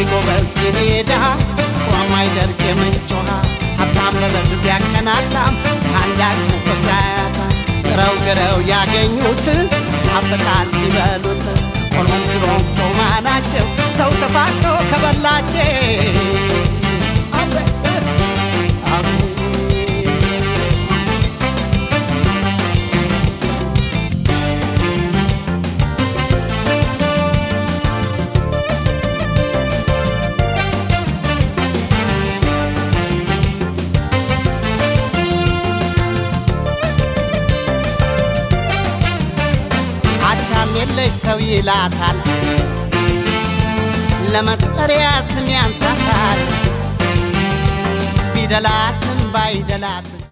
ጎበዝ ሜዳ ቆማይ ደርቅ የምንጮሃ ሀብታም ለበድ ያከናታም አንዳች ሙቀታታ ግረው ያገኙት አፍቃል ሲበሉት ቆልመንችሮም ጮማናቸው ሰው ተፋቅሮ ከበላቸው የለሽ ሰው ይላታል ለመጠሪያ ስም ያንሳታል ቢደላትም ባይደላትም